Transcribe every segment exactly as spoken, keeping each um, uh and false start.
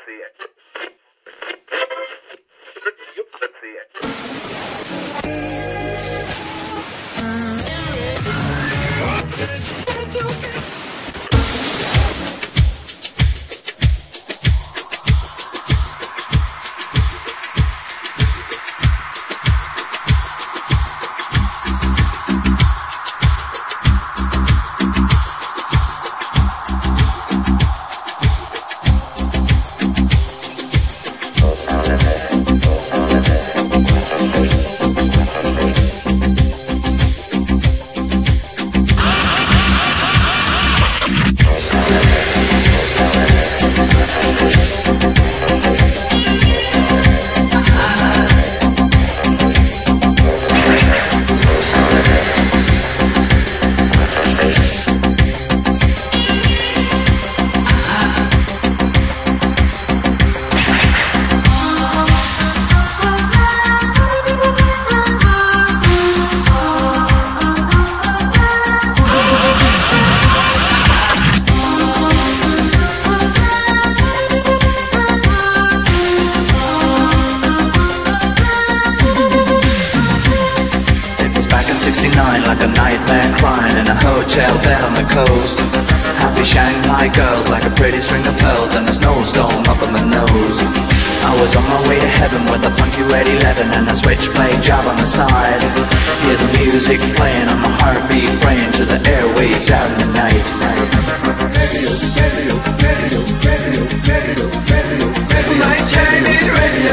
Like a nightmare crying in a hotel bed on the coast. Happy Shanghai girls like a pretty string of pearls and a snowstorm up on the nose. I was on my way to heaven with a funky red eleven and a switchblade job on the side. Hear the music playing on my heartbeat, praying to the airwaves out in the night. Radio, radio, radio, radio, radio, radio, radio, my Chinese radio.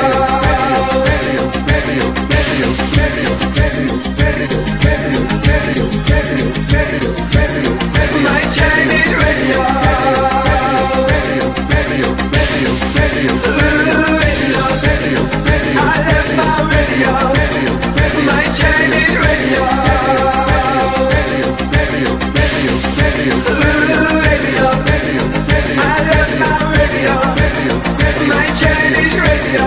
Radio, radio, radio, radio, radio, radio, radio, radio, radio, radio, radio, radio, my Chinese radio. Radio, radio, radio, radio, radio, radio, radio, I love my radio. Radio, my Chinese radio. Radio, radio, radio, radio, radio, radio, I love my radio. Radio, my Chinese radio.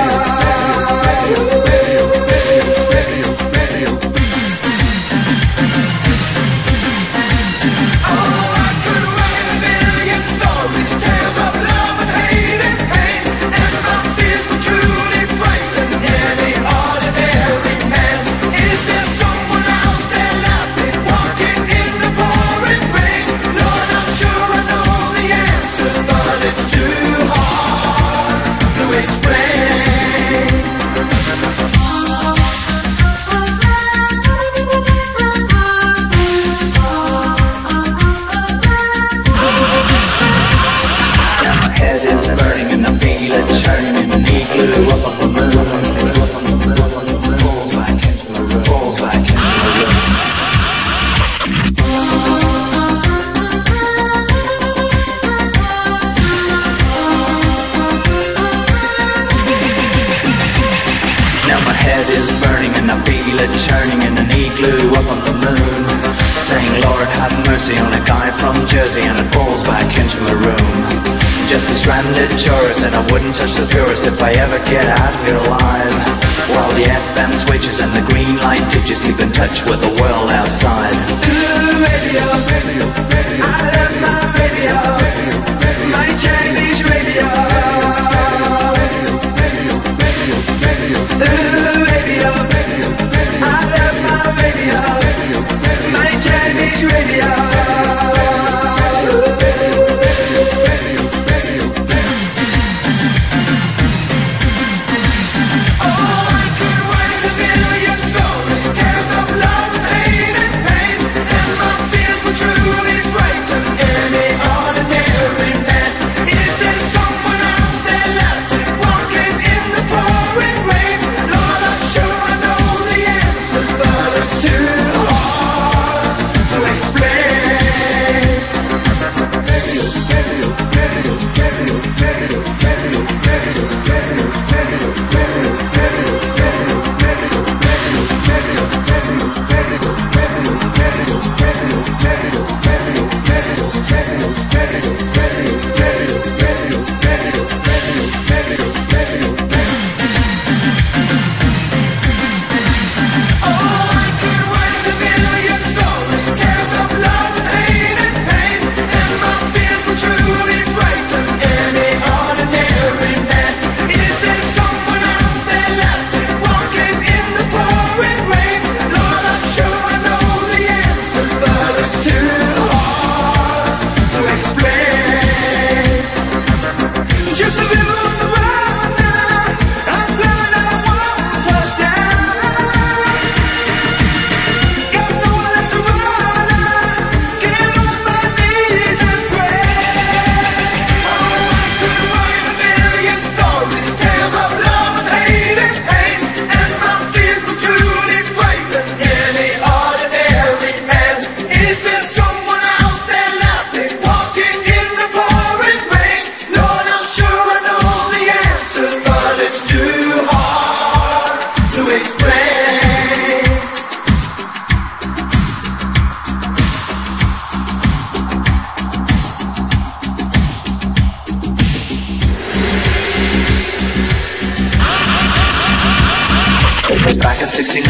If I ever get out here alive, while the F M switches and the green light ditches keep in touch with the world outside. Ooh, radio, radio, radio, I love my radio, radio, radio, my Chinese radio. Radio, radio, radio, radio, ooh, radio, radio, radio, I love my radio, radio, radio, my Chinese radio. Tales of love and hate and pain, and my fears were truly frightened.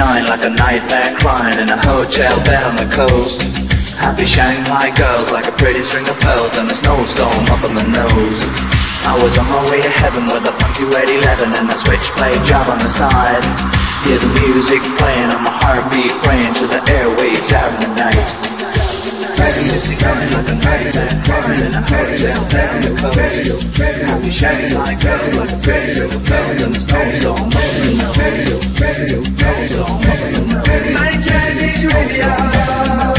night like a nightmare crying in a hotel bed on the coast. Happy Shanghai girls like a pretty string of pearls and a snowstorm up on the nose. I was on my way to heaven with a funky red eleven and a switchblade job on the side. Hear the music playing on my heartbeat praying to the airwaves out in the night. Crying like a nightmare crying in a hotel bed on the coast. Happy Shanghai girls like a pretty string of pearls and a snowstorm up on the nose. Snowstorm up on the nose. My Chinese radio.